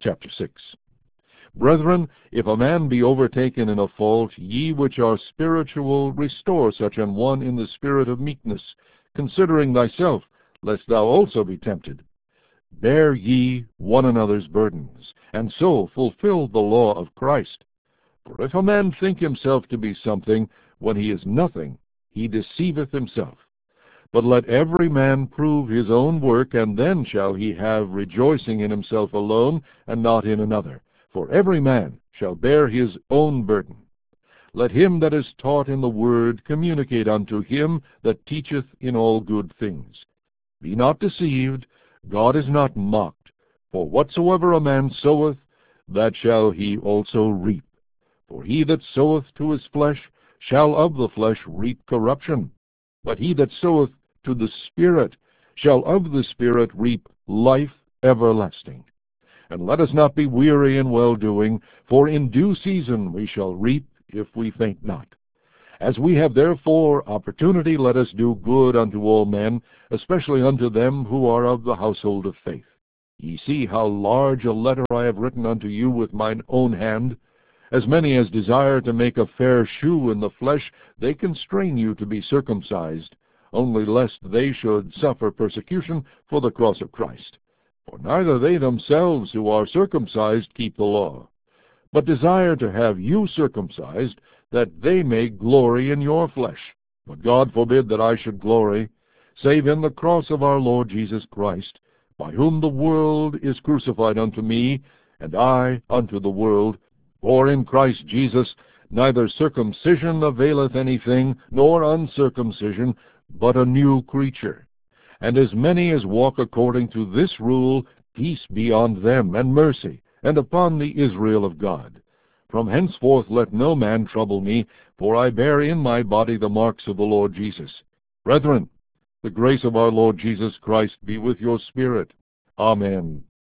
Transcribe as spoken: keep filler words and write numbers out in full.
chapter six. Brethren, if a man be overtaken in a fault, ye which are spiritual, restore such an one in the spirit of meekness, considering thyself, lest thou also be tempted. Bear ye one another's burdens, and so fulfill the law of Christ. For if a man think himself to be something, when he is nothing, he deceiveth himself. But let every man prove his own work, and then shall he have rejoicing in himself alone, and not in another. For every man shall bear his own burden. Let him that is taught in the word communicate unto him that teacheth in all good things. Be not deceived, God is not mocked. For whatsoever a man soweth, that shall he also reap. For he that soweth to his flesh shall of the flesh reap corruption. But he that soweth to the Spirit shall of the Spirit reap life everlasting. And let us not be weary in well-doing, for in due season we shall reap if we faint not. As we have therefore opportunity, let us do good unto all men, especially unto them who are of the household of faith. Ye see how large a letter I have written unto you with mine own hand. As many as desire to make a fair shew in the flesh, they constrain you to be circumcised, only lest they should suffer persecution for the cross of Christ. For neither they themselves who are circumcised keep the law, but desire to have you circumcised, that they may glory in your flesh. But God forbid that I should glory, save in the cross of our Lord Jesus Christ, by whom the world is crucified unto me, and I unto the world. For in Christ Jesus neither circumcision availeth anything, nor uncircumcision, but a new creature. And as many as walk according to this rule, peace be on them, and mercy, and upon the Israel of God. From henceforth let no man trouble me, for I bear in my body the marks of the Lord Jesus. Brethren, the grace of our Lord Jesus Christ be with your spirit. Amen.